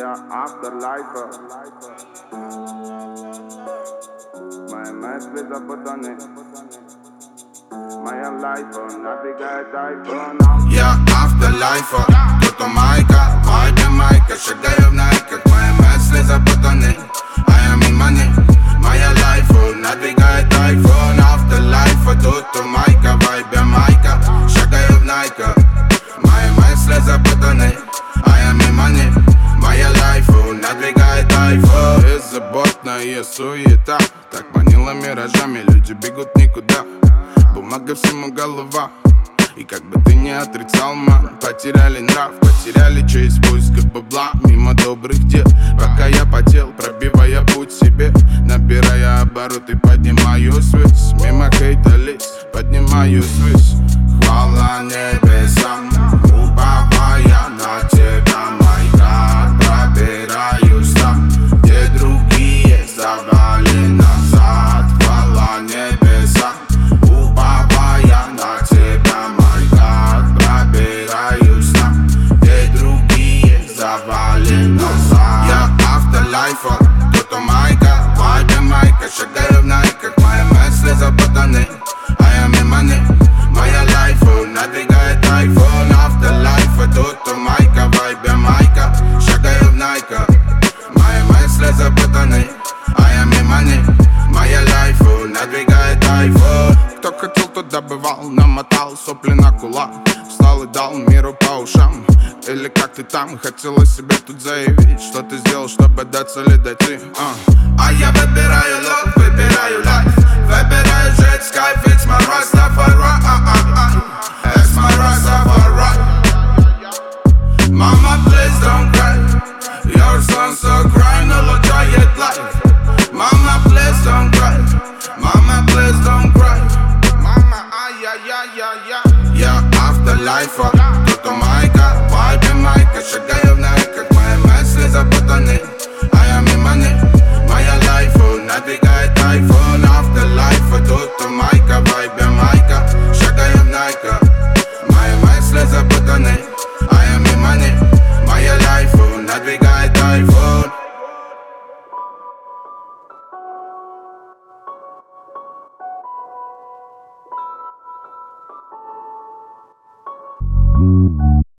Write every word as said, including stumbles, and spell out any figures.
Я автор лайфа. Мои мысли запутаны. Моя лайфа набегает айфон. Я автор лайфа, кто-то майка, вайбе майка. Шагаю в найках, мои мысли запутаны, а я мимо них. Моя лайфа надвигает айфон. Автор лайфа, тут майка, вайбе майка. Шагаю в найках, мои мысли запутаны, а я мимо них. Моя лайфа надвигает айфон. Беззаботная суета так манила миражами, люди бегут никуда. Бумага всему голова. И как бы ты не отрицал, мам, потеряли нрав, потеряли честь в поисках бабла. Мимо добрых дел, пока я потел, пробивая путь себе, набирая обороты, поднимаюсь ввысь. Мимо хейта лиц, поднимаюсь ввысь. Хвала небесам, уповая на тебя, мой гад. Пробираюсь там, где другие завали назад. Хвала небесам, уповая на тебя, мой гад. Пробираюсь там, где другие завали назад. Я автор лайфа, кто-то майка, вайбе майка. Шагаю в найках, мои мысли запутаны, а я мимо них. Моя лайфа надвигает айфон. Автор лайфа, тут майка, вайбе майка. Шагаю в найках, мои мысли запутаны, а я мимо них. Моя лайфа надвигает айфон. Кто хотел, тот добывал, намотал сопли на кулак. Встал и дал миру по ушам. Или как ты там, хотела себе тут заявить, что ты сделал, чтобы до цели дойти, а. а я выбираю лов, выбираю лайф. Выбираю жить с кайф, it's my Rastafari, it's my Rastafari. Mama, please don't cry, your son so cry, no look giant life. Mama, please don't cry, mama, please don't cry. Mama, ay, ay, ay, ay, ay. Я автор лайфа, кто-то майка, вайбе майка. Шагаю в найках, мои мысли запутаны, а я мимо них. Моя лайфа надвигает